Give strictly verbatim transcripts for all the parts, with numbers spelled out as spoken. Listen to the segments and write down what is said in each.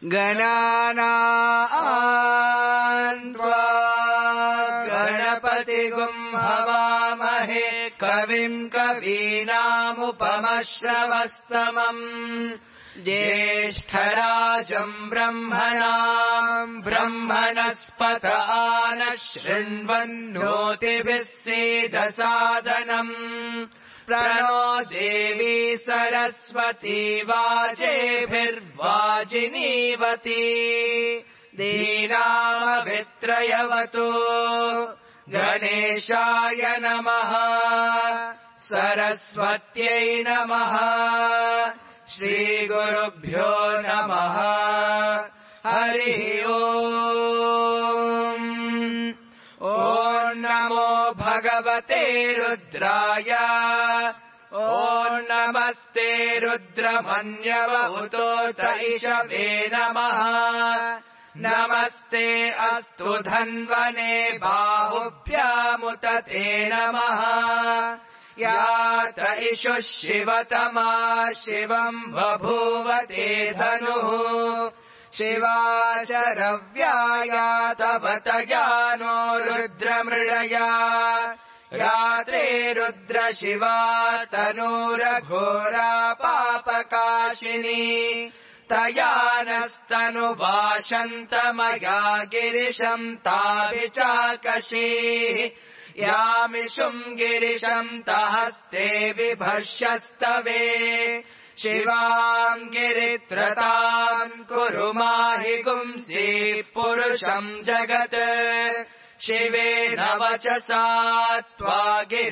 गणानां त्वा गणपतिगुं हवामहे कविं कवीनामुपमश्रवस्तमम् ज्येष्ठराजम् ब्रह्मणाम् ब्रह्मणस्पत आनः शृण्वन्नोतिभिः सीदसादनम् प्रणो देवी सरस्वती वाजेभिर्वाजिनीवती दीनामभित्रयवतु गणेशाय नमः सरस्वत्यै नमः श्रीगुरुभ्यो नमः हरिः ओम् ॐ नमो भगवते रुद्राय ॐ नमस्ते रुद्रमन्यवहुतोत इषवे नमः नमस्ते अस्तु धन्वने बाहुभ्यामुत ते नमः यात इषुः शिवतमा शिवम् बभूव ते धनुः शिवाचरव्यायातवत यानो रुद्रमृळया यात्रे रुद्रशिवा तनूरघोरा पापकाशिनी तया नस्तनुवाशन्तमया गिरिशम् ताविचाकशीः यामिषुम् गिरिशम् तहस्ते बिभर्ष्यस्तवे शिवाम् गिरित्रताम् कुरु माहि गुंसि पुरुषम् जगत् शिवेन वचसा त्वा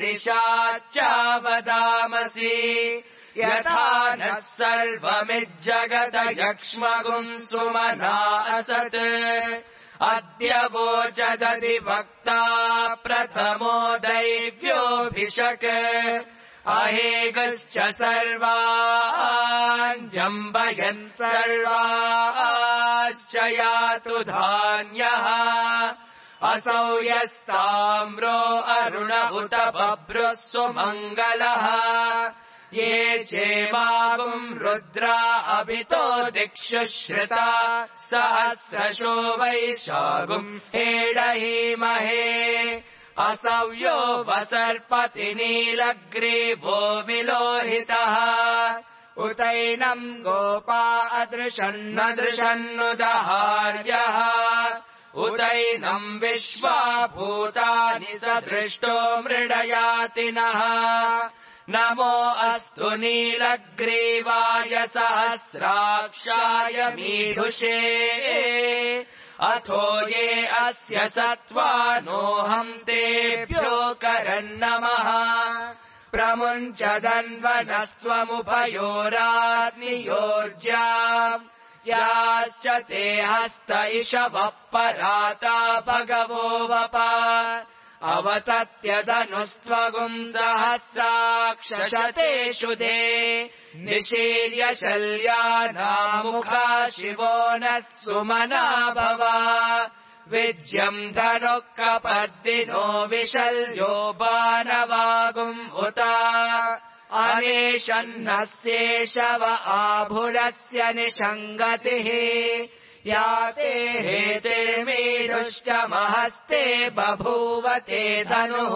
गिरिशाच्चावदामसि यथा नः सर्वमिज्जगत यक्ष्मगुम् सुमना असत् अद्य वोचदधि वक्ता प्रथमो दैव्योऽभिषक् अहेगश्च सर्वान् जम्बयन् सर्वाश्च यातु धान्यः असौ यस्ताम्रो अरुण उत बभ्रुः सुमङ्गलः ये चेमागुम् रुद्रा अभितो दिक्षु श्रुता सहस्रशो वैशागुम् हेडहीमहे असव्यो वसर्पति नीलग्रीवो विलोहितः उतैनम् गोपा अदृशन्नदृशन्नुदहार्यः उतैनम् विश्वा भूतानि सदृष्टो मृडयातिनः नमो अस्तु नीलग्रीवाय सहस्राक्षाय मीढुषे अथो ये अस्य सत्त्वानोऽहम् तेभ्यो करन्नमः प्रमुञ्चदन्वनस्त्वमुभयोराग्नियोज्या याश्च ते हस्त इषवः पराता भगवो वप अवतत्यदनुस्त्वगुम् सहस्राक्षशतेषु दे निशीर्य शल्यानामुखा शिवो नः सुमना भव विज्यम् धनुः कपर्दिनो विशल्यो बाणवागुम् उत अनेशन्नस्येषव आभुरस्य निषङ्गतिः याते हेते मीढुश्च महस्ते बभूव ते धनुः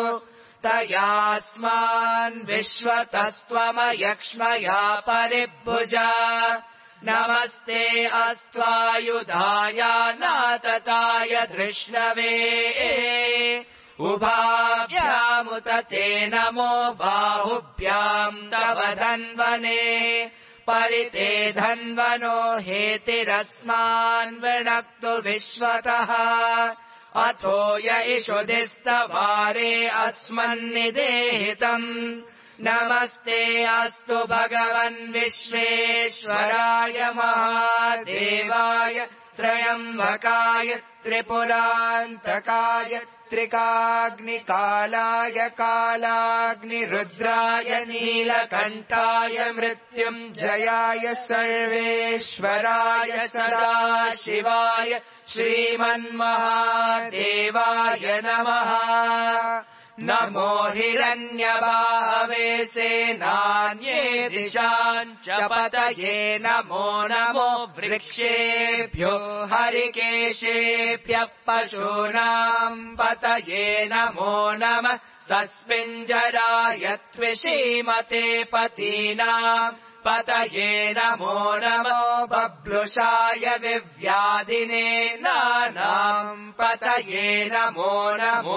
तयास्मान् विश्वतस्त्वमयक्ष्मया परिभुजा नमस्ते अस्त्वायुधाय नातताय धृष्णवे उभाभ्यामुत ते नमो बाहुभ्याम् तव धन्वने परिते धन्वनो हेतिरस्मान् वृणक्तु विश्वतः अथो य इषुधिस्तवारे अस्मन्निदेहितम् नमस्ते अस्तु भगवन् विश्वेश्वराय महादेवाय त्रयम्बकाय त्रिपुरान्तकाय त्रिकाग्निकालाय कालाग्निरुद्राय नीलकण्ठाय मृत्युञ्जयाय सर्वेश्वराय सदाशिवाय श्रीमन्महादेवाय नमः नमो हिरण्यबाहवे सेनान्ये दिशान् च पतये नमो नमो वृक्षेभ्यो हरिकेशेभ्यः पशूनाम् पतये नमो नमः सस्मिञ्जराय त्विषीमते पतीनाम् पतये नमो नमो बभ्रुषाय विव्याधिने नानाम् पतये नमो नमो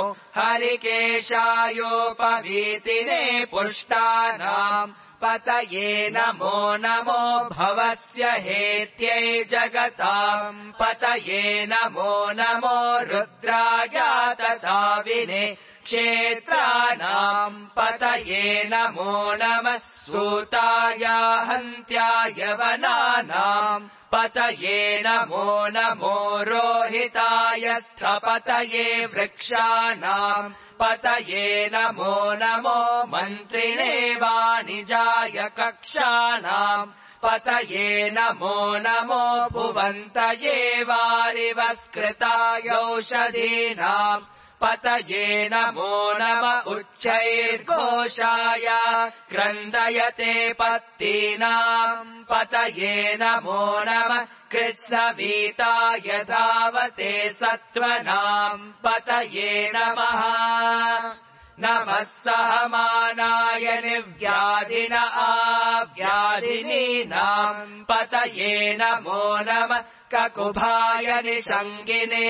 हरिकेशायोपवीतिने पुष्टानाम् पतये नमो नमो भवस्य हेत्यै जगताम् पतये नमो नमो रुद्राय तथाविने क्षेत्राणाम् पतये नमो नमः सूताय हन्त्याय वनानाम् पतये नमो नमो रोहिताय स्थपतये वृक्षाणाम् पतये नमो नमो मन्त्रिणे वाणिजाय कक्षाणाम् पतये नमो नमो भुवन्तये वारिवस्कृताय औषधीनाम् पतये नमो नम उच्चैर्घोषाय क्रन्दयते पत्तीनाम् पतये नमो नम कृत्सवीताय धावते सत्त्वनाम् पतये नमः नमः सहमानाय निर्व्याधिन आव्याधिनीनाम् पतये नमो नमः ककुभाय निषङ्गिने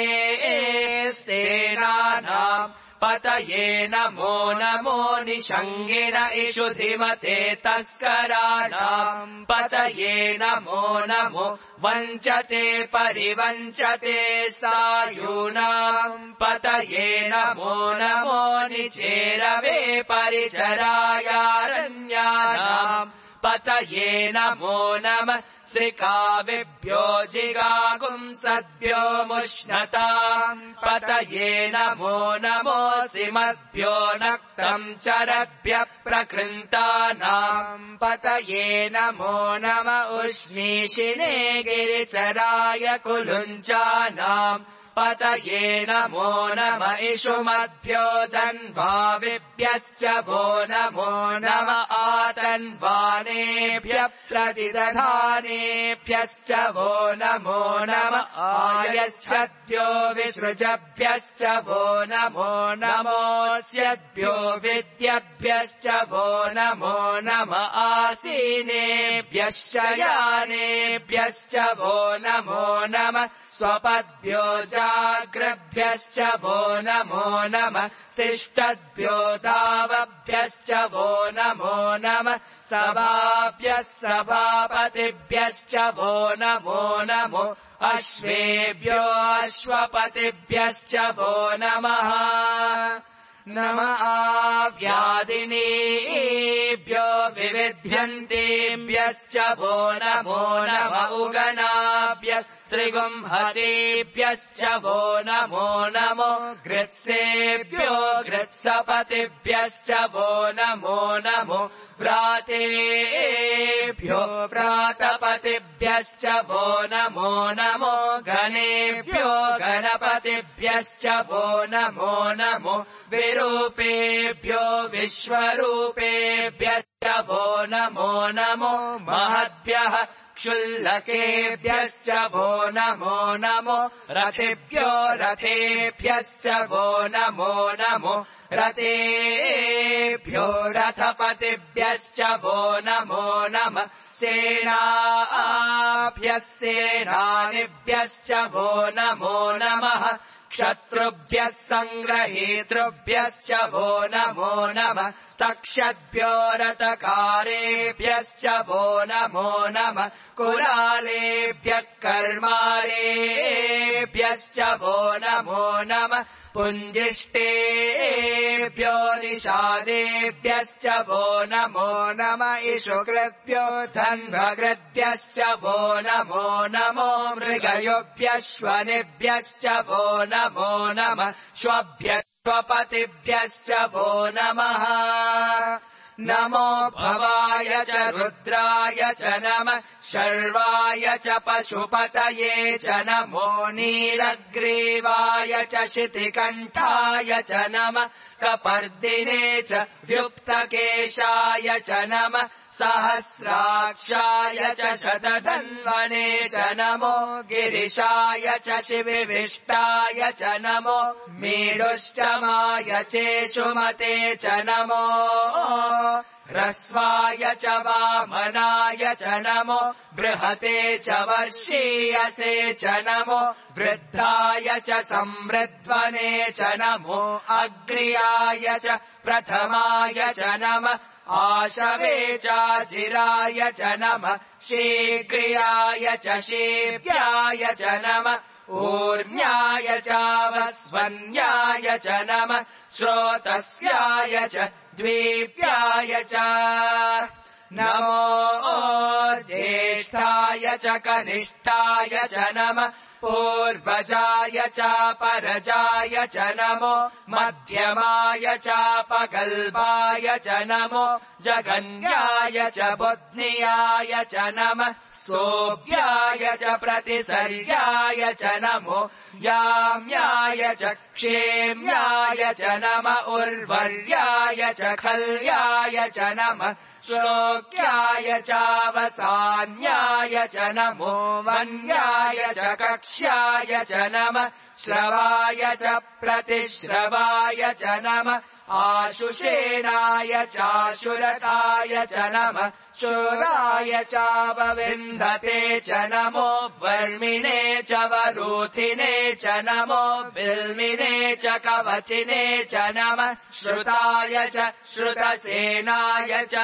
सेनानाम् पतये नमो नमो निषङ्गिन इषुधिमते तस्कराणाम् पतये नमो नमो वञ्चते परिवञ्चते सायूनाम् पतये नमो नमो निचेरवे परिचरायारण्यानाम् पतये नमो नमः श्रिकाविभ्यो जिगागुंसद्भ्यो मुष्णताम् पतये नमो नमोऽसिमद्भ्यो नक्तम् चरभ्यः प्रकृन्तानाम् पतये नमो नम उष्णीषिणे गिरिचराय कुलुञ्चानाम् पतये नमो नम इषुमद्भ्यो दन्भाविभ्यश्च वो नमो नम आतन्वानेभ्यः प्रतिदधानेभ्यश्च वो नमो नम आयश्चद्भ्यो विसृजभ्यश्च वो नमो नमोऽस्यद्भ्यो विद्यभ्यश्च वो नमो नम आसीनेभ्यश्च यानेभ्यश्च वो नमो नम स्वपद्भ्यो जाग्रभ्यश्च वो नमो नमः तिष्ठद्भ्यो दावभ्यश्च वो नमो नमः सभाभ्यः सभापतिभ्यश्च वो नमो नमो अश्वेभ्यो अश्वपतिभ्यश्च वो नमः नम आव्याधिनीभ्यो विविध्यन्तेभ्यश्च वो नमो नम उगनाभ्य त्रिगुंहतेभ्यश्च वो नमो नमो गृत्सेभ्यो गृत्सपतिभ्यश्च वो नमो नमो व्रातेभ्यो व्रातपतिभ्यश्च वो नमो नमो गणेभ्यो गणपतिभ्यश्च वो नमो नमो विरूपेभ्यो विश्वरूपेभ्यश्च वो नमो नमो महद्भ्यः क्षुल्लकेभ्यश्च वो नमो नमो रथेभ्यो रथेभ्यश्च वो नमो नमो रथेभ्यो रथपतिभ्यश्च वो नमो नमः सेनाभ्यः सेनानिभ्यश्च वो नमो नमः क्षत्रुभ्यः सङ्ग्रहीतृभ्यश्च वो नमो नमः तक्षद्भ्यो रथकारेभ्यश्च वो नमो नमः कुलालेभ्यः कर्मारेभ्यश्च वो नमो नमः पुञ्जिष्टेभ्यो निषादेभ्यश्च वो नमो नमः इषुकृभ्यो धन्वकृभ्यश्च वो नमो नमो मृगयोभ्यश्वनिभ्यश्च वो नमो नमः श्वभ्यः स्वपतिभ्यश्च वो नमः नमो भवाय च रुद्राय च नमः शर्वाय च पशुपतये च नमो नीलग्रीवाय च शितिकण्ठाय च नमः कपर्दिने च व्युक्तकेशाय च नमः सहस्राक्षाय च शतधन्वने च नमो गिरिशाय च शिविविष्टाय च नमो मीडुष्टमाय चेषुमते च नमो ह्रस्वाय च वामनाय च नमो बृहते च वर्षीयसे च नमो वृद्धाय च संवृद्ध्वने च नमो अग्र्याय च प्रथमाय च नमः आशवे चाजिराय च नमः शीघ्रियाय च शीघ्राय च नमः ऊर्ण्याय चावस्वन्याय च नमः श्रोतस्याय च द्वीप्याय च नमो ज्येष्ठाय च कनिष्ठाय च नमः पूर्वजाय चापरजाय च नमो मध्यमाय चापगल्भाय च नमो जगन्याय च बुध्नियाय च नमः सोऽभ्याय च प्रतिसर्याय च नमो याम्याय च क्षेम्याय च नमः उर्वर्याय च खल्याय च नमः श्लोक्याय चावसान्याय च नमो वन्याय च कक्ष्याय च नमः श्रवाय च प्रतिश्रवाय च नमः आशुषेणाय चाशुरताय च नमः शूराय चावविन्धते च नमो वर्मिणे च वरूथिने च नमो बिल्मिने च कवचिने च नमः श्रुताय च श्रुतसेनाय च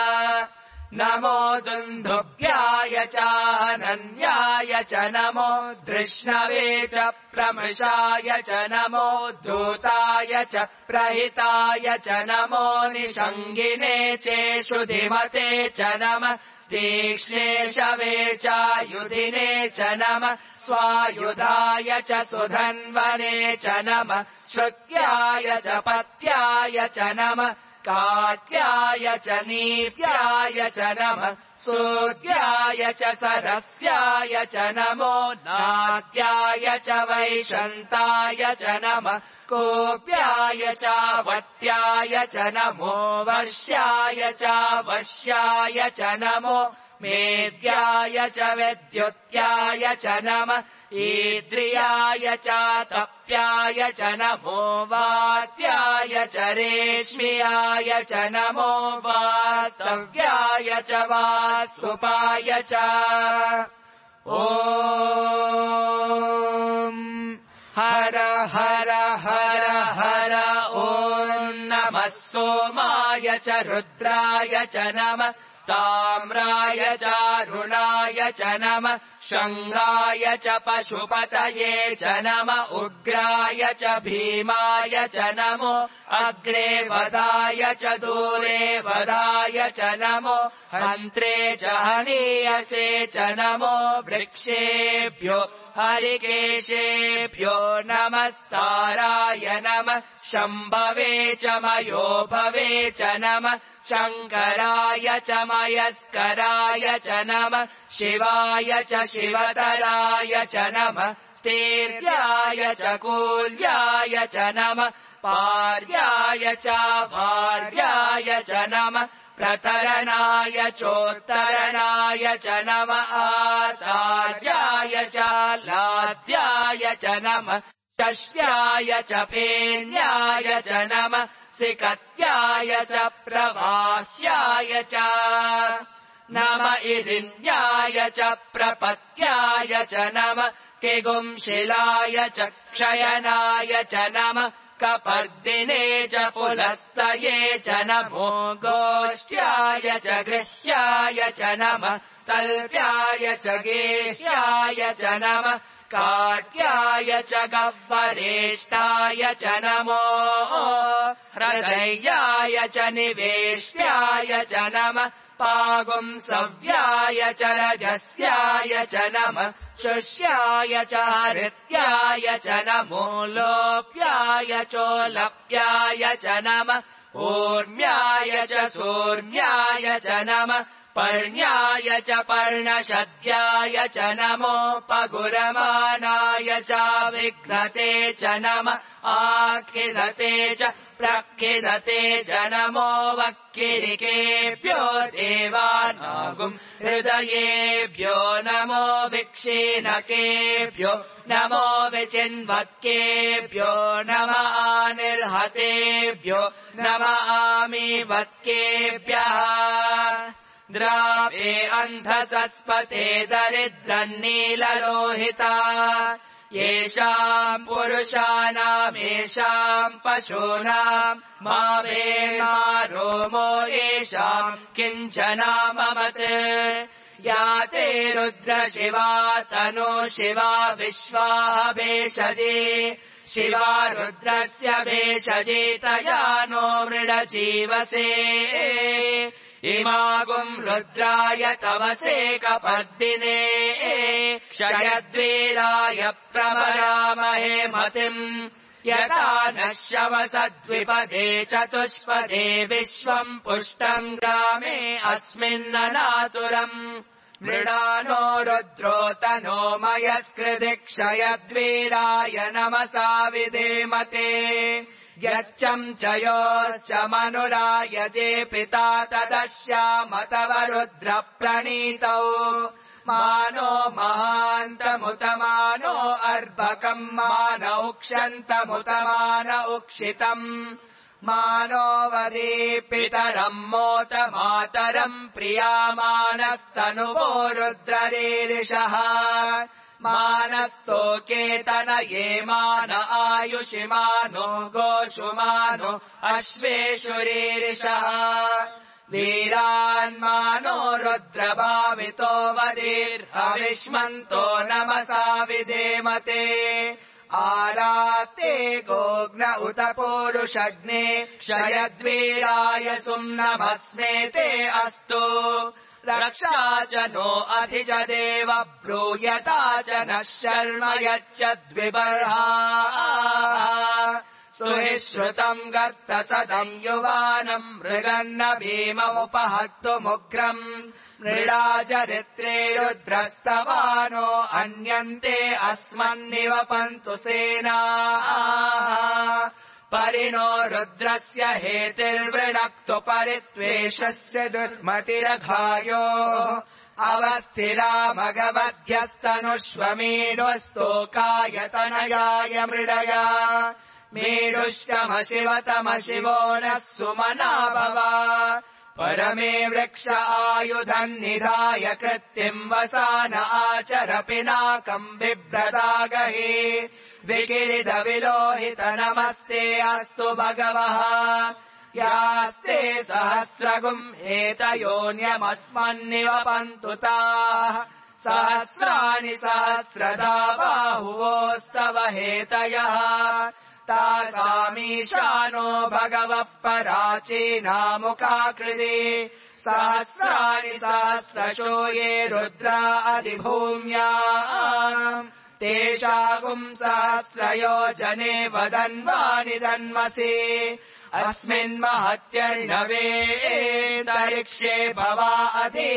नमो दुन्दुभ्याय चानन्याय च नमो धृष्णवे च प्रमृषाय च नमो धूताय च प्रहिताय च नमो निषङ्गिने चेषुधिमते च नमः तीक्ष्णेशवे चायुधिने च नमः स्वायुधाय च सुधन्वने च नमः श्रुत्याय च पत्याय च नमः काट्याय च नीप्याय च नमः सूद्याय च सरस्याय च नमो नाट्याय च वैशन्ताय च नमः कोप्याय च वट्याय च नमो वर्ष्याय च वश्याय च नमो मेद्याय च विद्युत्याय च नमः ईद्रियाय च तप्याय च नमो वात्याय च रेश्म्याय च नमो वास्तव्याय च वास्तुपाय च ॐ हर हर हर हर ॐ नमः सोमाय च रुद्राय च नमः ताम्राय चारुणाय च नमः शङ्गाय च पशुपतये च नमः उग्राय च भीमाय च नमो अग्रे वदाय च दूरे वदाय च नमो हन्त्रे च हनीयसे च नमो वृक्षेभ्यो हरिकेशेभ्यो नमस्ताराय नमः शम्भवे च मयोभवे च नमः शङ्कराय च मयस्कराय च नमः शिवाय च शिवतराय च नमः स्थिर्याय च कूल्याय च नमः पार्याय च भार्याय च नमः प्रतरणाय चोत्तरणाय च नमः आतार्याय च लाद्याय च नमः शस्याय च पेन्याय च नमः सिकत्याय च प्रवाह्याय च नमः इदिन्याय च प्रपत्याय च नमः किगुंशिलाय च क्षयनाय च नमः कपर्दिने च पुलस्तये च नमो गोष्ट्याय च गृह्याय च नमः स्तल्प्याय च गेह्याय च नमः काट्याय च गह्वरेष्टाय च नमो हृदयाय च निवेष्ट्याय च नमः पागुंसव्याय च रजस्याय च नमः शुष्याय च हृत्याय च नमो लोप्याय चोलप्याय च नमः ऊर्म्याय च सूर्म्याय च नमः पर्ण्याय च पर्णशद्याय च नमोपगुरमानाय च विघ्नते च नमः आखिलते च प्रखिलते च नमो वक्किरिकेभ्यो देवानागुम् हृदयेभ्यो नमो विक्षीणकेभ्यो नमो विचिन्वत्केभ्यो नम आनिर्हतेभ्यो नम आमीवत्केभ्यः द्रावे अन्धसस्पते दरिद्रन्नीललोहिता येषाम् पुरुषाणामेषाम् पशूनाम् मा वेमा रोमो येषाम् किञ्चनाममत् या ते रुद्रशिवा तनो शिवा विश्वाः भेषजे शिवा रुद्रस्य भेषजे तया नो मृडजीवसे इमागुम् रुद्राय तवसे कपर्दिने क्षयद्वीराय प्रमरामहे मतिम् यथा नः शवसद्विपदे चतुष्पदे विश्वम् पुष्टम् ग्रामे अस्मिन्ननातुरम् मृडानो रुद्रो तनो मयस्कृति क्षयद्वीराय नमसा विधेमते यच्चम् च योश्च मनुरायजे पिता तदश्याम तव रुद्रप्रणीतौ मानो महान्तमुतमानो अर्भकम् मान उक्षन्तमुतमान उक्षितम् मानो वदे पितरम् मोत मातरम् प्रियामानस्तनुवो रुद्ररीरिषः मानस्तोकेतन ये मान आयुषिमानो गोषुमानो अश्वेषु रीरिषः वीरान्मानो रुद्रभावितो वदीर्हविष्मन्तो नमसा विधेमते आराते गोग्न उत पूरुषग्ने क्षयद्वीराय सुम्नमस्मेते अस्तु रक्षा च नो अधिज देव ब्रूयता च नः शर्म यच्च द्विबर्हा स्तुहि श्रुतम् गत्त सदम् युवानम् मृगन्न भीममुपहर्तुमुग्रम् मृडाचरित्रे रुद्रस्तवानो अन्यन्ते अस्मन्निवपन्तु सेनाः परिणो रुद्रस्य हेतिर्वृणक्तु परित्वेषस्य दुर्मतिरघायो अवस्थिरा मघवद्भ्यस्तनुष्वमीडुस्तोकायतनयाय मृडया मेडुष्टमशिवतमशिवो नः सुमना भव परमे वृक्ष आयुधम् निधाय कृत्तिम् वसान आचर पिनाकम् बिभ्रदागहे विकिरिद विलोहित नमस्ते अस्तु भगवः यास्ते सहस्रगुम् एतयोन्यमस्मन्निवपन्तु ताः सहस्राणि सहस्रदा बाहुवोस्तव हेतयः तासामीशानो भगवः पराचीनामुखाकृति सहस्राणि सहस्रशो ये रुद्रा अधिभूम्याम् तेषागुम् सहस्रयो जने वदन्वानि दन्मसि अस्मिन्महत्यर्णवे तरिक्षे भवा अधि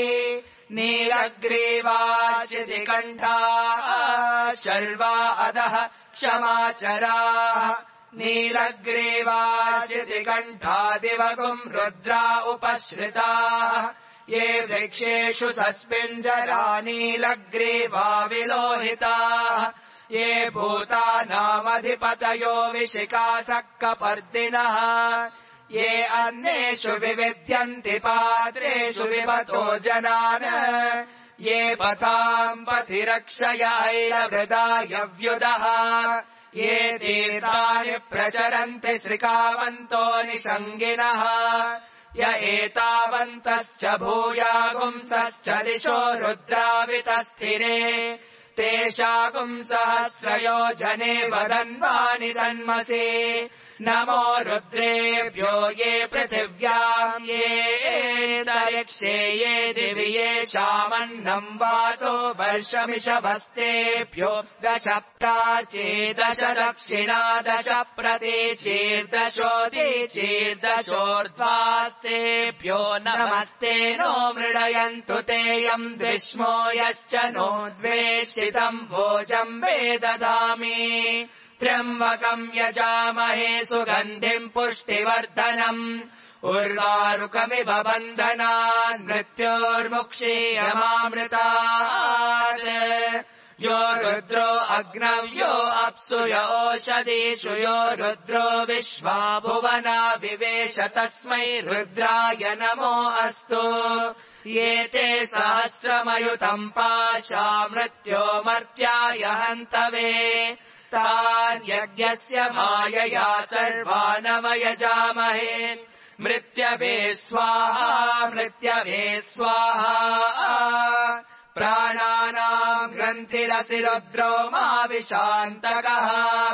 नीलग्रीवाचिदिकण्ठा शर्वा अधः क्षमाचराः नीलग्रीवाचिदिकण्ठादिवगुम् रुद्रा उपश्रिताः ये वृक्षेषु सस्मिञ्जरा नीलग्रीवा विलोहिताः ये भूतानामधिपतयो विशिखासक्कपर्दिनः ये अन्येषु विविध्यन्ति पात्रेषु विपतो जनान् ये पथाम् पथि रक्षयैलभृदायव्युदः ये तीर्थानि प्रचरन्ति श्रिकावन्तो निषङ्गिनः य एतावन्तश्च भूयागुंसश्च दिशो रुद्रावितस्थिरे तेषागुम् सहस्रयो जने वदन्वानि दन्मसि नमो रुद्रेभ्यो ये पृथिव्याम् ये तरिक्षे ये दिवि येषामन्नम् वातो वर्षमिषभस्तेभ्यो दश प्राचीर्दश दक्षिणा दश प्रतीचीर्दशोदीचीर्दशोर्ध्वास्तेभ्यो नमस्ते नो मृडयन्तु तेयम् द्विष्मो यश्च नो द्वेषितम् भोजम् वे ददामि त्र्यम्बकम् यजामहे सुगन्धिम् पुष्टिवर्धनम् उर्वारुकमिव बन्धनान् मृत्योर्मुक्षीयमामृतात् यो रुद्रो अग्नौ यो अप्सु यो ओषधीषु यो रुद्रो विश्वा भुवना विवेश तस्मै रुद्राय नमो अस्तु ये ते सहस्रमयुतम् पाशा मृत्यो मर्त्याय हन्तवे तान् यज्ञस्य मायया सर्वानवयजामहे मृत्यवे स्वाहा मृत्यवे स्वाहा प्राणानाम् ग्रन्थिरसि रुद्रो मा विशान्तकः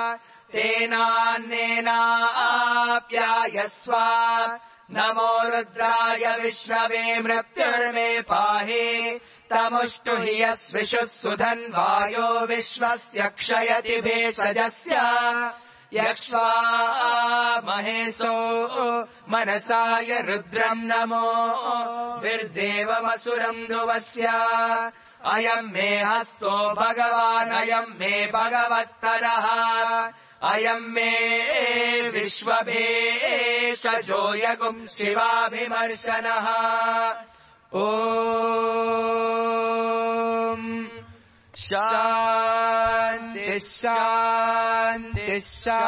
तेनान्नेनाप्यायस्व नमो रुद्राय विश्ववे मृत्युर्मे पाहि तमुष्टु हि यस्विषुः सुधन्वायो विश्वस्य क्षयति भेषजस्य यक्ष्वा महेशो मनसाय रुद्रम् नमो विर्देवमसुरम् ध्रुवस्य अयम् मे हस्तो भगवान् अयम् मे भगवत्तरः अयम् मे विश्वभेषजो यगुम् शिवाभिमर्शनः ॐ शान्ति शान्ति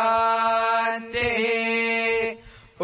शान्तिः ॐ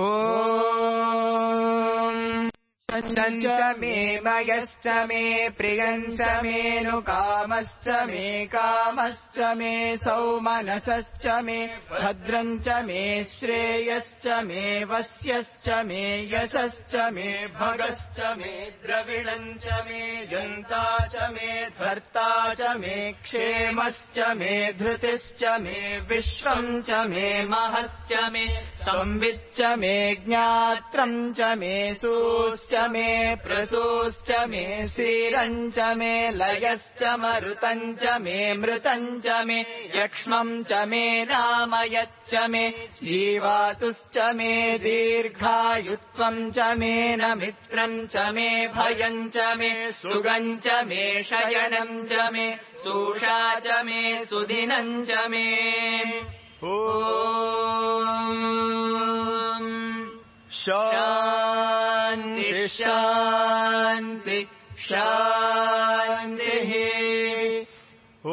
च मे मयश्च मे प्रियञ्च मेऽनुकामश्च मे कामश्च मे सौमनसश्च मे भद्रञ्च मे श्रेयश्च मे वस्यश्च मे यशश्च मे भगश्च मे द्रविणञ्च मे यन्ता च मे भर्ता च मे क्षेमश्च मे धृतिश्च मे विश्वम् च मे महश्च मे संविच्च मे ज्ञात्रम् च मे सूश्च मे प्रसूश्च मे श्रीरञ्च मे लयश्च मरुतम् च मे मृतम् च मे यक्ष्मम् च मे नामयच्च मे जीवातुश्च मे दीर्घायुत्वम् च मे न मित्रम् च मे भयम् च मे सुगम् च मे शयनम् च मे सूषा च मे सुदिनम् च मे ॐ शान्ति शान्ति शान्तिः ॐ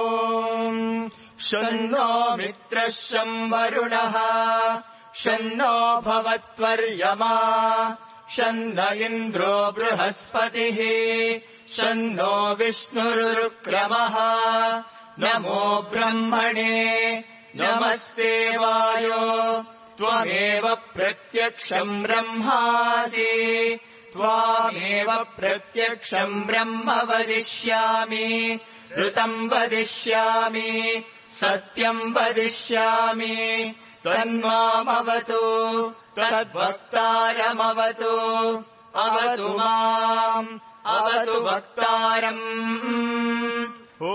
शन्नो मित्रः शं वरुणः शन्नो भवत्वर्यमा शन्न इन्द्रो बृहस्पतिः शन्नो विष्णुरुक्रमः नमो ब्रह्मणे नमस्ते वायो त्वमेव प्रत्यक्षम् ब्रह्मासि त्वामेव प्रत्यक्षम् ब्रह्म वदिष्यामि ऋतम् वदिष्यामि सत्यम् वदिष्यामि तन्मामवतु तद्वक्तारमवतु अवतु माम् अवतु वक्तारम् ॐ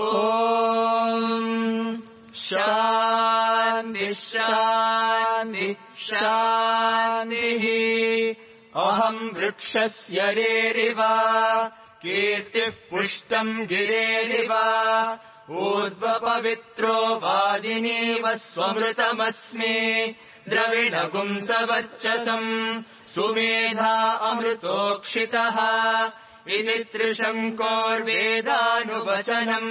शान्ति शान्ति शान्तिः अहम् वृक्षस्य रेरिव कीर्तिः पुष्टम् गिरेरिव ऊर्ध्वपवित्रो वाजिनीव स्वमृतमस्मि द्रविणगुंसवर्चसम् सुमेधा अमृतोक्षितः इति त्रिशङ्कोर्वेदानुवचनम्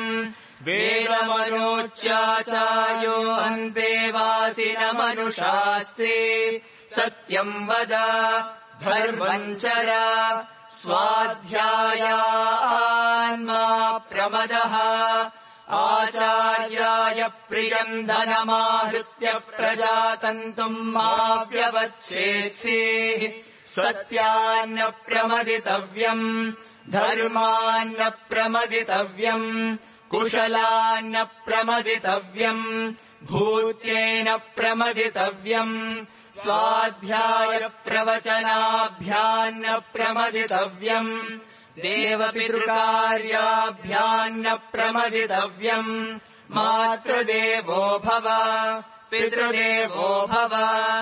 वेदमनोच्चाचार्यो अन्तेवासि न मनुषास्ते सत्यम् वद धर्मम् चर स्वाध्यायान्मा प्रमदः आचार्याय प्रियम् धनमाहृत्य प्रजातन्तुम् मा व्यवच्छेत्सेः सत्यान्न प्रमदितव्यम् धर्मान्न प्रमदितव्यम् कुशलान्न प्रमदितव्यम् भूत्येन प्रमदितव्यम् स्वाध्यायप्रवचनाभ्यान्न प्रमदितव्यम् देवपितृकार्याभ्यान्न प्रमदितव्यम् मातृदेवो भव पितृदेवो भव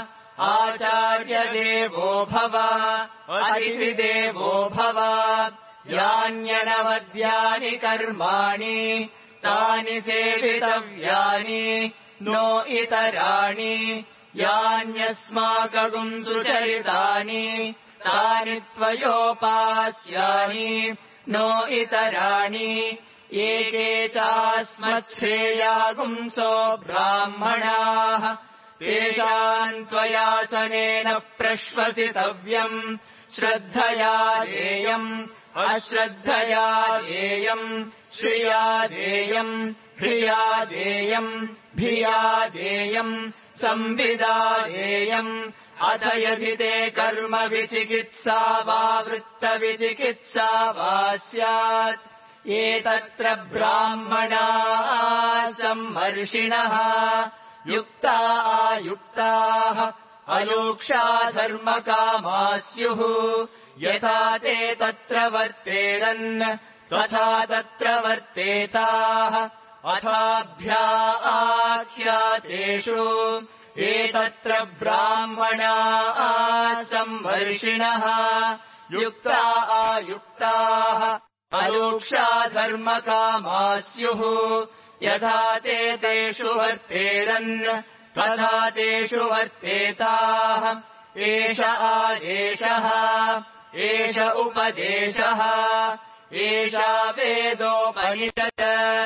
आचार्यदेवो भव अतिथिदेवो भव यान्यनवद्यानि कर्माणि तानि सेवितव्यानि नो इतराणि यान्यस्माकम् सुचरितानि तानि त्वयोपास्यानि नो इतराणि एके चास्मच्छ्रेयागुंसो ब्राह्मणाः तेषाम् त्वयासनेन प्रश्वसितव्यम् श्रद्धया देयम् अश्रद्धया देयम् श्रिया देयम् ह्रिया देयम् भिया देयम् संविदा देयम् अथ यदि ते कर्म विचिकित्सा वा वृत्तविचिकित्सा वा स्यात् एतत्र ब्राह्मणाः सम्मर्षिणः युक्ता आयुक्ताः अयोक्षा धर्मकामा स्युः यथा ते तत्र वर्तेरन् तथा तत्र वर्तेताः अथाभ्या आख्यातेषु एतत्र ब्राह्मणाः सम्मर्षिणः युक्ता आयुक्ताः अयोक्षा धर्मकामा स्युः यथा ते तेषु वर्तेरन् तथा तेषु वर्तेताः एष आदेशः एष उपदेशः एषा वेदोपनिषत्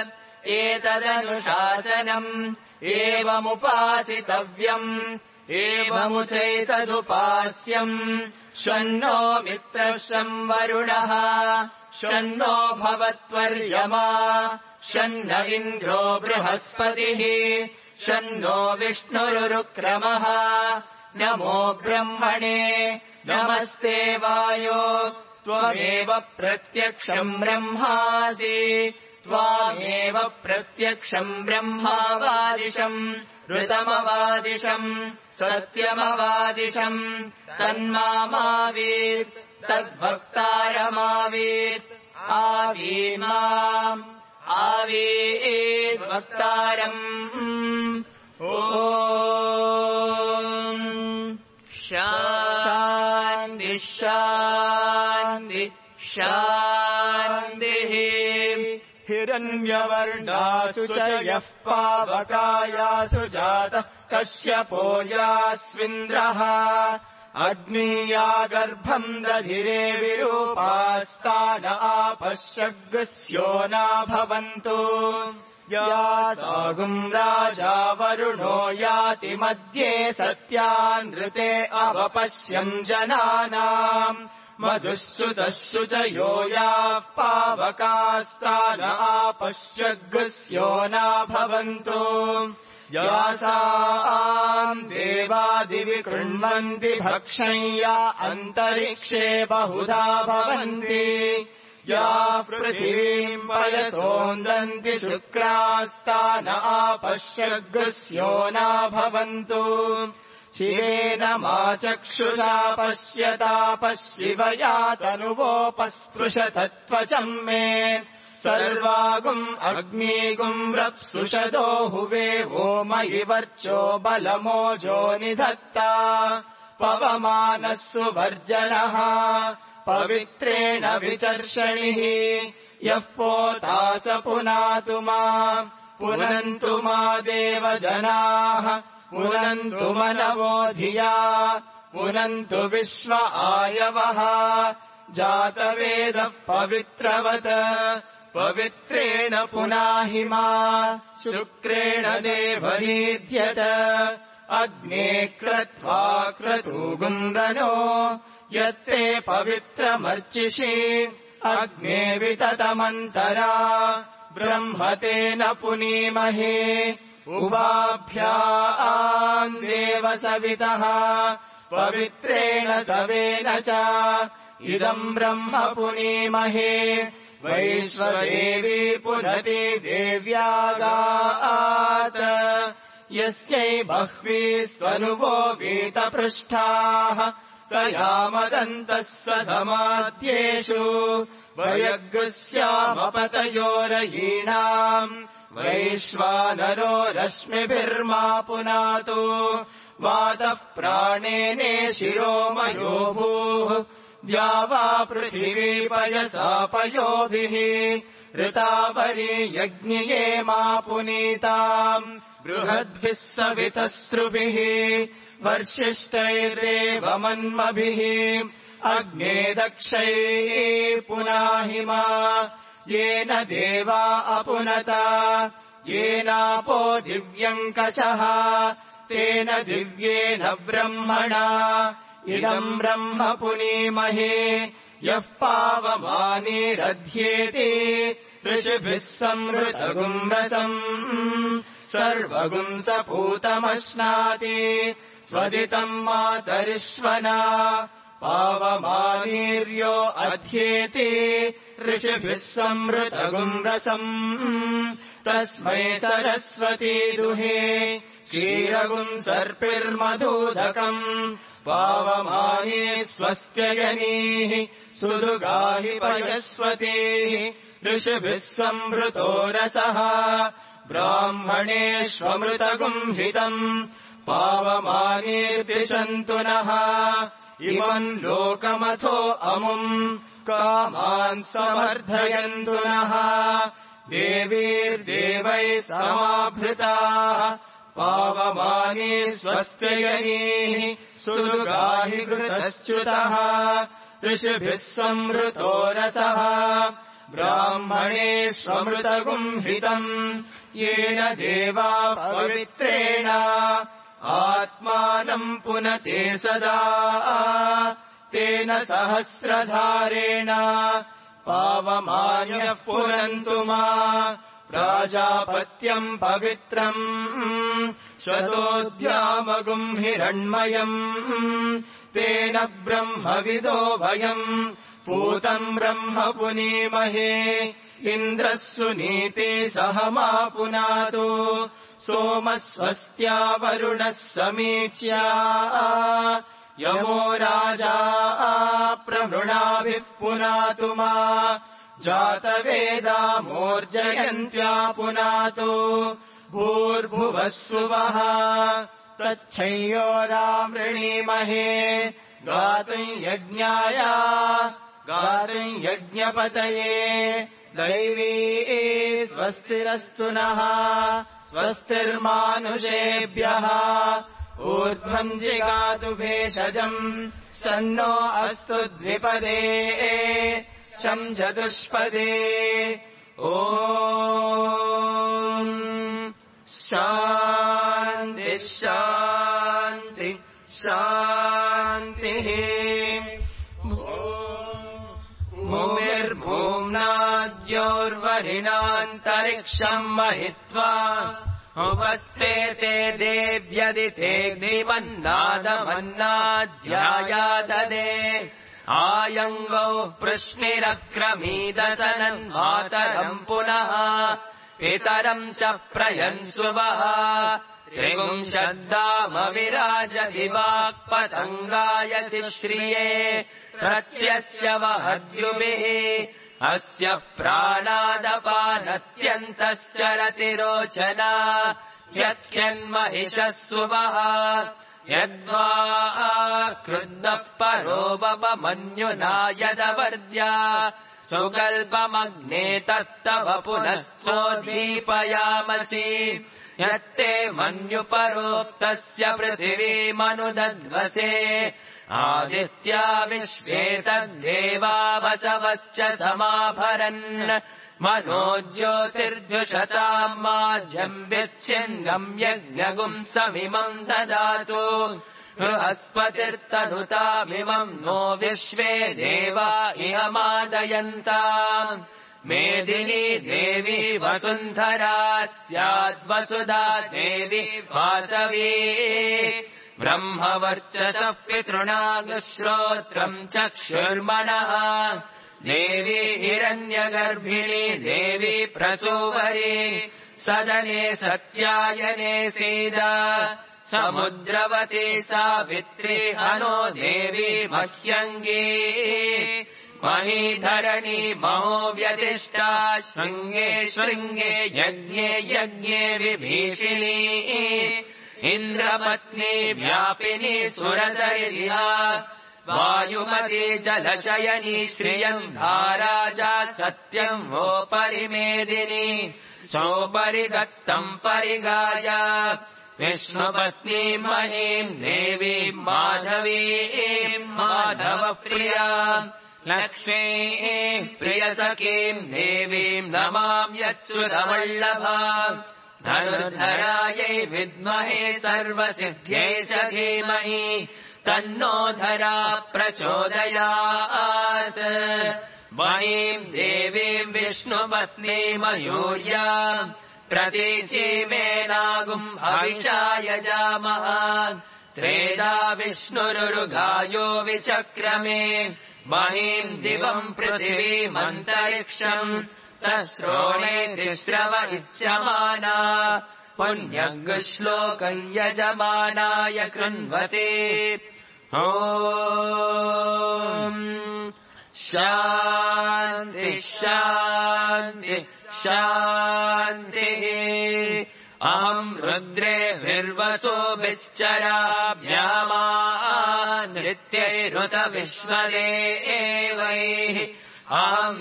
एतदनुशासनम् एवमुपासितव्यम् एवमुचैतदुपास्यम् शन्नो मित्रश्रम् वरुणः शन्नो भवत्वर्यमा शन्न इन्द्रो बृहस्पतिः शन्नो विष्णुरुक्रमः नमो ब्रह्मणे नमस्ते वायो त्वमेव प्रत्यक्षम् ब्रह्मासि त्वामेव प्रत्यक्षम् ब्रह्मावादिशम् ऋतमवादिशम् सत्यमवादिशम् तन्मामावीत् तद्भक्तारमावीत् आवीर्माम् आवीत् वक्तारम् ॐ शान्ति शान्ति शान्तिः हिरण्यवर्णासु च यः पावकायासु जातः कश्यपो यास्विन्द्रः अग्नीया गर्भम् दधिरे विरूपास्तान आपश्यग्स्यो न भवन्तु यासागुम् राजा वरुणो याति मध्ये सत्यानृते अवपश्यम् जनानाम् मधुश्रुतश्रु च यो याः पावकास्तान आपश्यग्स्यो न भवन्तु यासाम् देवादिवि कृण्वन्ति भक्षय्या अन्तरिक्षे बहुधा भवन्ति याः पृथिवीम् पयसोन्दन्ति शुक्रास्तान आपश्यग्स्यो न भवन्तु शिवेन मा चक्षुषा पश्यतापशिवया तनुवोपस्पृशतत्वचम् मे सर्वागुम् अग्निगुम् रप्सुषदो हुवे वो मयि वर्चो बलमोजो निधत्ता पवमानः सुवर्जनः पवित्रेण विचर्षणिः यः पोता स पुनातु मा पुनन्तु मा देवजनाः पुनन्तु मनवो धिया पुनन्तु विश्व आयवः जातवेदः पवित्रवत् पवित्रेण पुनाहि मा शुक्रेण देवनीध्यत अग्ने क्रत्वा क्रतुगुम्रनो यत्ते पवित्रमर्चिषि अग्ने विततमन्तरा ब्रह्मतेन पुनीमहे उवाभ्याम् देव सवितः पवित्रेण सवेन च इदम् ब्रह्म पुनीमहे वैश्वदेवी पुनति देव्यागात् यस्यै बह्वीस्त्वनुवो वीतपृष्ठाः तया मदन्तः सधमाद्येषु वयग्स्यामपतयोरयीणाम् वैश्वानरो रश्मिभिर्मा पुनातु वातः प्राणेने शिरोमयो भूः द्यावा पृथिवी पयसा पयोभिः ऋतावरी यज्ञिये मा पुनीताम् बृहद्भिः सवितस्रुभिः वर्षिष्ठैरेव मन्मभिः अग्ने दक्षैः पुनाहिमा येन देवा अपुनता येनापो दिव्यङ्कषः तेन दिव्येन ब्रह्मणा इदम् ब्रह्म पुनीमहे यः पावमानीरध्येति ऋषिभिः संहृतगुम् रसम् सर्वगुम् सपूतमश्नाति स्वदितम् मातरिष्वना पावमानीर्यो अध्येति ऋषिभिः संहृतगुम् रसम् तस्मै सरस्वती दुहे क्षीरगुम् सर्पिर्मधूदकम् पावमानी स्वस्त्ययनीः सुदुगाहि पयस्वतीः ऋषिभिः संहृतो रसः ब्राह्मणेष्वमृतगुम् हितम् पावमानीर्दिशन्तु नः इमम् लोकमथो अमुम् कामान् समर्धयन्तु नः देवीर्देवैः समाभृताः पावमानी स्वस्त्ययनीः सुदुगाहि घृतश्च्युतः ऋषिभिः संहृतो रसः ब्राह्मणेष्वमृतगुम् हितम् येन देवा पवित्रेण आत्मानम् पुनते सदा तेन सहस्रधारेण पावमान्यः पुनन्तु मा प्राजापत्यम् पवित्रम् शतोऽध्यामगुम् हिरण्मयम् तेन ब्रह्मविदो वयम् पूतम् ब्रह्म पुनीमहे इन्द्रः सुनीति सह मा पुनातु सोमः स्वस्त्या वरुणः समीच्या यमो राजा प्रवृणाभिः पुनातु मा जातवेदा मोर्जयन्त्या पुनातु भूर्भुवः सुवः तच्छंयोरामृणीमहे गातुम् यज्ञाय गातुम् यज्ञपतये दैवी स्वस्तिरस्तु नः स्वस्तिर्मानुषेभ्यः ऊर्ध्वम् जिगातु भेषजम् सन्नो अस्तु द्विपदे शं चतुष्पदे ॐ शान्ति शान्ति शान्तिः भूमिर्भूम्नाद्योर्वरिणान्तरिक्षम् महित्वा उपस्ते ते देव्यदितेऽग्निमन्नादमन्नाध्यायाददे आयङ्गौ पृश्निरक्रमीदसनन्मातरम् पुनः पितरम् च प्रयन्सुवः त्रिगुंशद्दामविराज दिवाक्पतङ्गायसि श्रिये प्रत्यस्य वहद्युभिः अस्य प्राणादपानत्यन्तश्चरतिरोचना यत्क्यन्महिषः सुवः यद्वा क्रुद्धः परो बवमन्युना यदवर्द्या सुगल्पमग्ने तत्तव पुनश्चोद्दीपयामसि यत्ते मन्युपरोक्तस्य पृथिवीमनुदध्वसे आदित्या विश्वे तद्देवा वसवश्च समाभरन् मनोज्योतिर्जुषताम् माध्यम् विच्छिन्नम् यज्ञगुम् समिमम् ददातु बृहस्पतिर्तनुतामिमम् नो विश्वे देवा इह मादयन्ताम् मेदिनी देवी वसुन्धरा स्याद्वसुधा देवी वासवी ब्रह्मवर्चसः पितृणागश्रोत्रम् चक्षुर्मनः देवी हिरण्यगर्भिणी देवी प्रसूवरी सदने सत्यायने सीद समुद्रवती सावित्री हनो देवी मह्यङ्गी महीधरणी महो व्यतिष्ठा शृङ्गे शृङ्गे यज्ञे यज्ञे विभीषिणी इन्द्रपत्नी व्यापिनी सुरसरिया वायुमती जलशयनी श्रियम् धाराजा सत्यम् वो परिमेदिनी सोपरि दत्तम् परिगाया विष्णुपत्नी महीम् देवीम् माधवीम् माधवप्रिया लक्ष्मीम् प्रियसखीम् देवीम् नमाम्यच्युतवल्लभा धनुर्धरायै विद्महे सर्वसिद्ध्यै च धीमहि तन्नो धरा प्रचोदयात् महीम् देवीम् विष्णुपत्नी मयूर्या प्रतीचीमेनागुम् हविषा यजामः त्रेधा विष्णुरुगायो विचक्रमे महीम् दिवम् पृथिवीमन्तरिक्षम् तश्रोणे तिस्रव इच्छमाना पुण्यश्लोकम् यजमानाय कृण्वते ॐ शान्ति शान्ति शान्तिः अहम् रुद्रे विर्वसोभिश्चराभ्यामा नित्यैरुत विश्वदेवैः अहम्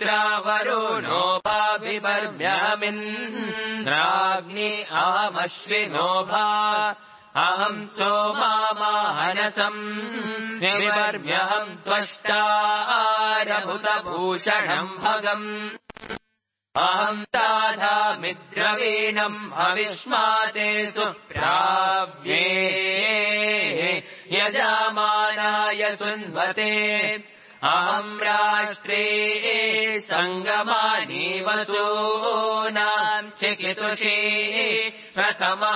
मित्रावरुणोपाभिपर्म्यहमिन्द्राग्नि अहमश्विनोभा अहम् सोमामाहनसम् विपर्म्यहम् त्वष्टारभूतभूषणम् भगम् अहम् ताधामिद्रवीणम् हविष्माते सुप्राव्ये यजामानाय सुन्वते अहम् राष्ट्रे सङ्गमानि वसूनाम् चिकितुषे प्रथमा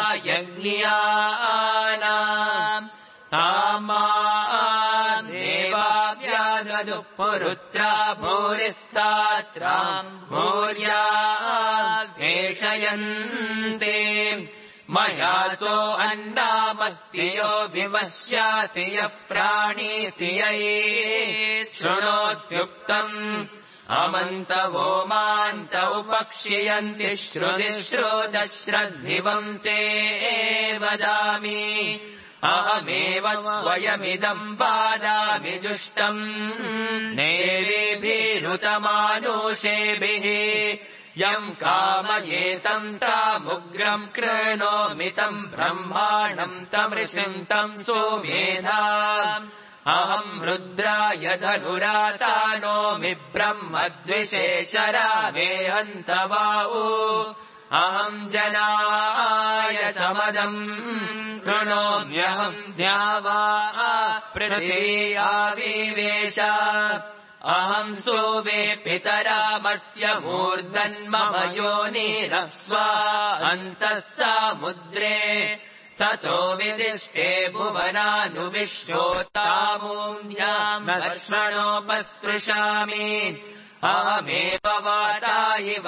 यज्ञियानाम् आमा देवाव्याददुः पुरुत्रा भूरिस्तात्राम् भूर्या वेषयन्ते मया सो अन्नामत्तियो विवश्याति यः प्राणीति यै शृणोत्युक्तम् अमन्तवो मान्त उपक्षियन्ति श्रुतिश्रोतश्रद्धिवम् ते वदामि अहमेव स्वयमिदम् वादामि जुष्टम् देवीभिरुतमानुषेभिः यम् कामयेतम् तामुग्रम् कृणोमितम् ब्रह्माणम् तमृषिम् तम् सोमेधाम् अहम् रुद्राय धनुरातानोमि ब्रह्मद्विषेशरावेहन्तवाऊ अहम् जनाय समदम् कृणोम्यहम् द्यावा पृथिवी आविवेश अहम् सोवे पितरामस्य मूर्धन्मम योनिरप्स्वा अन्तः सामुद्रे ततो विदिष्टे भुवनानुविश्वोत्तामून्याम् लक्ष्मणोपस्पृशामि अहमेव वाता इव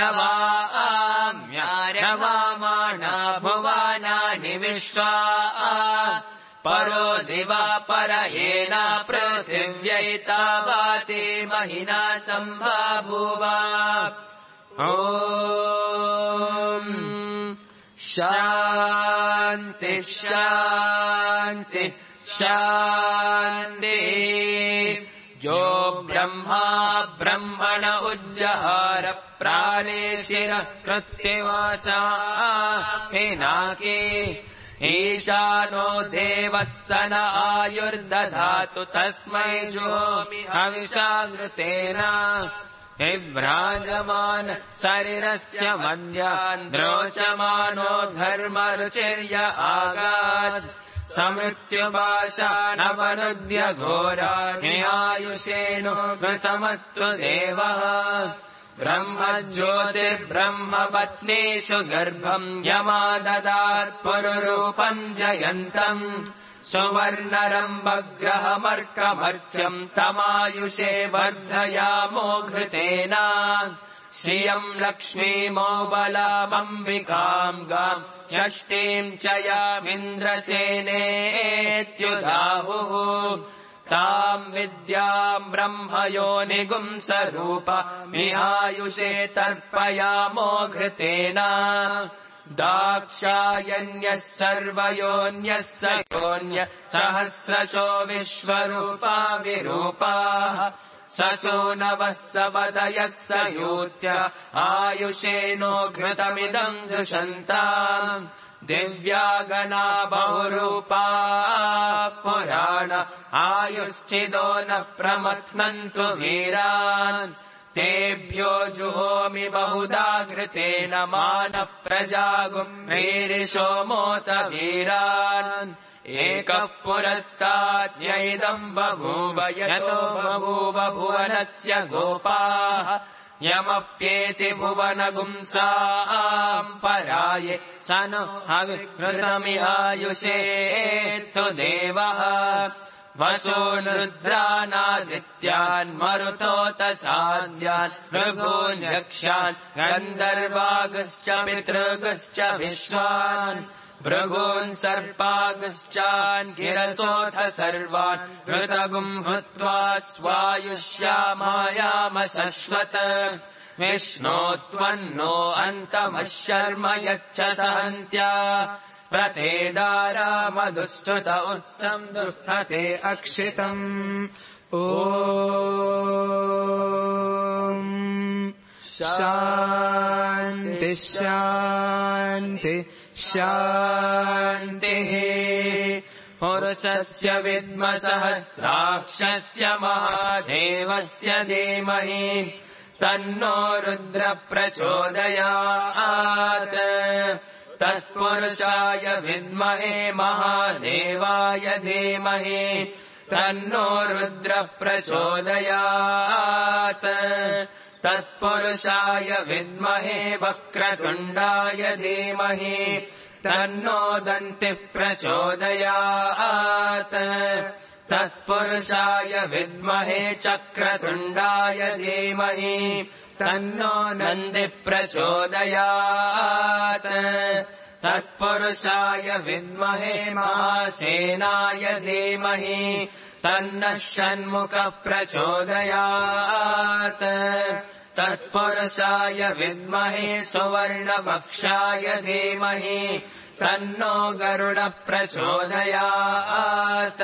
प्रवाम्यारवामाणा भुवानानि विश्वा परो दिवा परयेना पृथिव्यैतावाति महिना सम्भाभूव ॐ शान्ति शान्ति शान्ति यो ब्रह्मा ब्रह्मण उज्जहार प्राणेशिरः कृत्यवाचा पिनाके ईशानो देवः स न आयुर्दधातु तस्मै जोमि हविषाघृतेन विभ्राजमानः शरीरस्य मध्यान् द्रोचमानो धर्मरुचिर्य आगात् समृत्युपाशानवरुध्य घोराणि आयुषेणो कृतमत्तु देवः ब्रह्मज्योतिर्ब्रह्मपत्नीषु गर्भम् यमाददात् पुरुरूपम् जयन्तम् सुवर्णरम्भग्रहमर्कमर्च्यम् तमायुषे वर्धयामो घृतेन श्रियम् लक्ष्मीमोबलामम्बिकाम् गाम् षष्ठीम् च यामिन्द्रसेनेत्युदाहुः ताम् विद्याम् ब्रह्मयोनिगुम् स्वरूपमिहायुषे तर्पयामो घृतेन दाक्षायण्यः सर्वयोन्यः स योन्य सहस्रशो विश्वरूपा विरूपाः सशो नवः सवदयः स यूत्य आयुषेनो घृतमिदम् दुषन्ताम् दिव्यागना बहुरूपाः पुराण आयुश्चिदो न प्रमथ्नन्तु वीरान् तेभ्यो जुहोमि बहुधा घृतेन मानः प्रजागुम् वीरिशो मोत वीरान् एकः पुरस्ताद्यैदम् बभूव यतो बभूव भुवनस्य गोपाः यमप्येति भुवनगुंसाम् पराये स नो हविघृतमिहायुषे तु देवः वसो रुद्रानादित्यान् मरुतोतसाद्यान् भृगून् यक्षान् गन्धर्वागश्च पितृगश्च विश्वान् भृगून् सर्पागश्चान् गिरसोऽथ सर्वान् घृतगुम् भूत्वा स्वायुष्यामायाम शश्वत् विष्णो त्वन्नो अन्तमशर्म यच्च सहन्त्या प्रतेदारामदुष्टुत उत्सम् दुःखते अक्षितम् ॐ शान्ति शान्ति शान्तिः पुरुषस्य विद्मसहस्राक्षस्य महादेवस्य धीमहि तन्नो रुद्र प्रचोदयात् तत्पुरुषाय विद्महे महादेवाय धीमहि तन्नो रुद्र प्रचोदयात् तत्पुरुषाय विद्महे वक्रतुण्डाय धीमहि तन्नो दन्तिः प्रचोदयात् तत्पुरुषाय विद्महे चक्रतुण्डाय धीमहि तन्नो नन्दिः प्रचोदयात् तत्पुरुषाय विद्महे महासेनाय धीमहि तन्नः षण्मुखः प्रचोदयात् तत्पुरुषाय विद्महे सुवर्णवक्षाय धीमहि तन्नो गरुडः प्रचोदयात्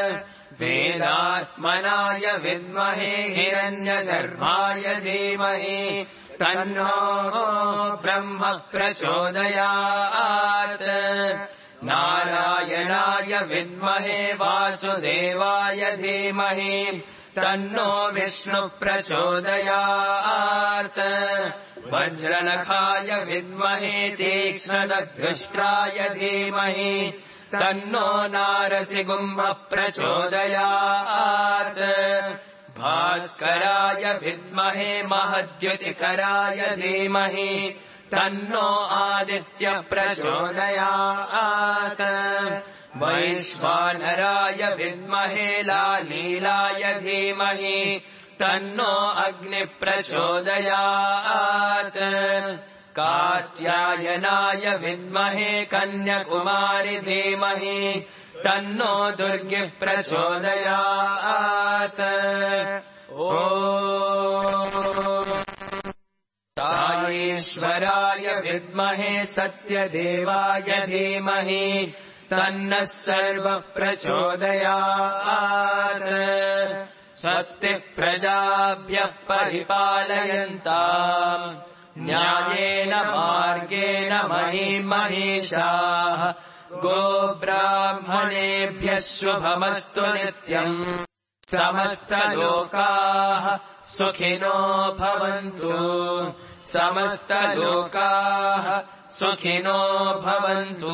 वेदात्मनाय विद्महे हिरण्यगर्भाय धीमहि तन्नो ब्रह्म प्रचोदयात् नारायणाय विद्महे वासुदेवाय धीमहि तन्नो विष्णु प्रचोदयात् वज्रनखाय विद्महे तीक्ष्णदृष्ट्राय धीमहि तन्नो नारसिंह प्रचोदयात् भास्कराय विद्महे महद्युतिकराय धीमहि तन्नो आदित्य प्रचोदयात् वैश्वानराय विद्महे लालीलाय धीमहि तन्नो अग्नि प्रचोदयात् कात्यायनाय विद्महे कन्याकुमारी धीमहि तन्नो दुर्गे प्रचोदयात् ॐ साईश्वराय विद्महे सत्यदेवाय धीमहि तन्नः सर्वः प्रचोदयात् स्वस्ति प्रजाभ्यः परिपालयन्ताम् न्यायेन मार्गेण महीम् महिषाः गोब्राह्मणेभ्यः शुभमस्तु नित्यम् समस्तलोकाः सुखिनो भवन्तु समस्तलोकाः सुखिनो भवन्तु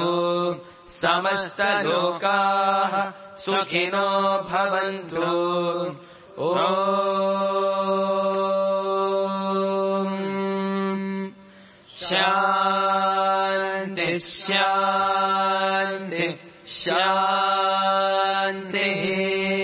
समस्तलोकाः सुखिनो भवन्तु ॐ शान्ति शान्ति शान्तिः